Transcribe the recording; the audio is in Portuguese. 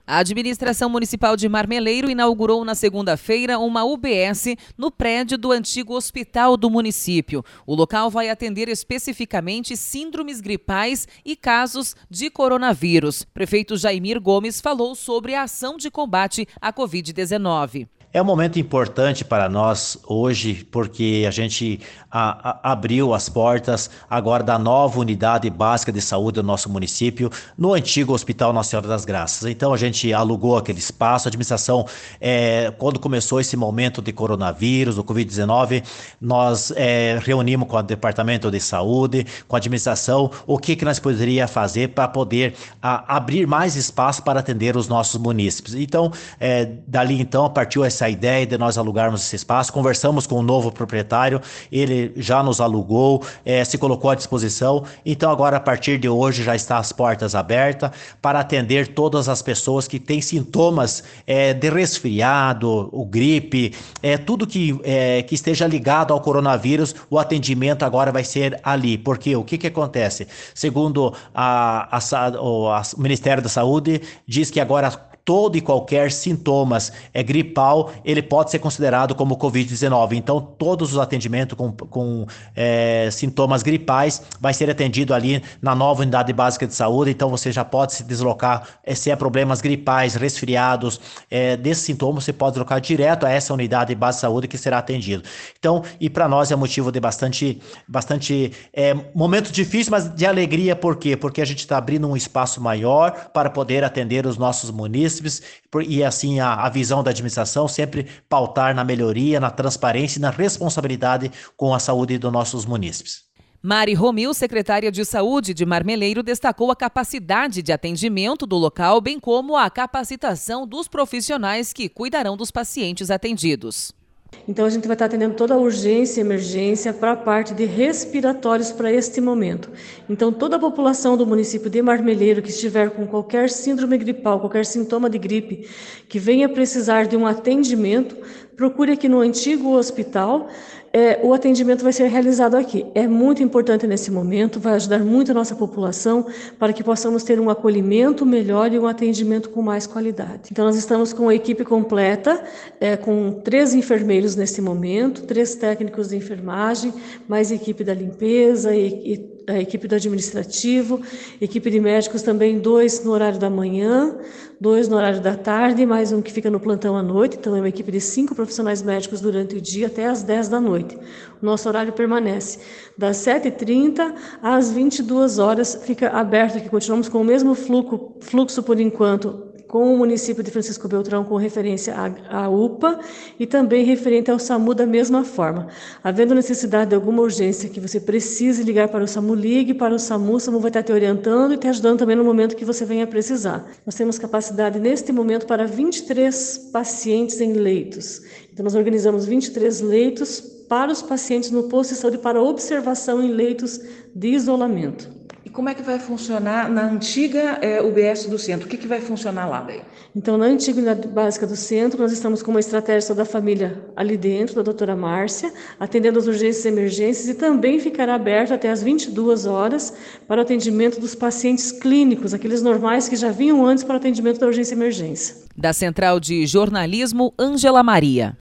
A administração municipal de Marmeleiro inaugurou na segunda-feira uma UBS no prédio do antigo hospital do município. O local vai atender especificamente síndromes gripais e casos de coronavírus. Prefeito Jaimir Gomes falou sobre a ação de combate à Covid-19. É um momento importante para nós hoje, porque a gente abriu as portas agora da nova unidade básica de saúde do nosso município, no antigo Hospital Nossa Senhora das Graças. Então a gente alugou aquele espaço, a administração, quando começou esse momento de coronavírus, do Covid-19, nós reunimos com o Departamento de Saúde, com a administração, o que nós poderíamos fazer para poder abrir mais espaço para atender os nossos munícipes. Então, dali então partiu essa ideia de nós alugarmos esse espaço, conversamos com o novo proprietário, ele já nos alugou, se colocou à disposição, então agora a partir de hoje já está as portas abertas para atender todas as pessoas que têm sintomas de resfriado, o gripe, tudo que esteja ligado ao coronavírus, o atendimento agora vai ser ali, porque o que acontece? Segundo o Ministério da Saúde, diz que agora todo e qualquer sintomas gripal, ele pode ser considerado como Covid-19. Então, todos os atendimentos com sintomas gripais vai ser atendido ali na nova unidade básica de saúde. Então, você já pode se deslocar, se é problemas gripais, resfriados, desses sintomas, você pode deslocar direto a essa unidade básica de saúde que será atendido. Então, e para nós é motivo de bastante momento difícil, mas de alegria. Por quê? Porque a gente está abrindo um espaço maior para poder atender os nossos munícipes, e assim a visão da administração sempre pautar na melhoria, na transparência e na responsabilidade com a saúde dos nossos munícipes. Mari Romil, secretária de Saúde de Marmeleiro, destacou a capacidade de atendimento do local, bem como a capacitação dos profissionais que cuidarão dos pacientes atendidos. Então a gente vai estar atendendo toda a urgência e emergência para a parte de respiratórios para este momento. Então toda a população do município de Marmeleiro que estiver com qualquer síndrome gripal, qualquer sintoma de gripe, que venha precisar de um atendimento, procure aqui no antigo hospital, o atendimento vai ser realizado aqui. É muito importante nesse momento, vai ajudar muito a nossa população para que possamos ter um acolhimento melhor e um atendimento com mais qualidade. Então nós estamos com a equipe completa, com 3 enfermeiros nesse momento, 3 técnicos de enfermagem, mais equipe da limpeza e a equipe do administrativo, equipe de médicos também, 2 no horário da manhã, 2 no horário da tarde, mais um que fica no plantão à noite. Então é uma equipe de 5 profissionais médicos durante o dia até às 10 da noite. O nosso horário permanece das 7h30 às 22 horas, fica aberto aqui, continuamos com o mesmo fluxo por enquanto, com o município de Francisco Beltrão, com referência à UPA e também referente ao SAMU da mesma forma. Havendo necessidade de alguma urgência que você precise ligar para o SAMU, ligue para o SAMU vai estar te orientando e te ajudando também no momento que você venha precisar. Nós temos capacidade neste momento para 23 pacientes em leitos. Então nós organizamos 23 leitos para os pacientes no posto de saúde para observação em leitos de isolamento. Como é que vai funcionar na antiga UBS do centro? O que vai funcionar lá daí? Então, na antiga unidade básica do centro, nós estamos com uma estratégia da família ali dentro, da doutora Márcia, atendendo as urgências e emergências, e também ficará aberto até às 22 horas para o atendimento dos pacientes clínicos, aqueles normais que já vinham antes para o atendimento da urgência e emergência. Da Central de Jornalismo, Ângela Maria.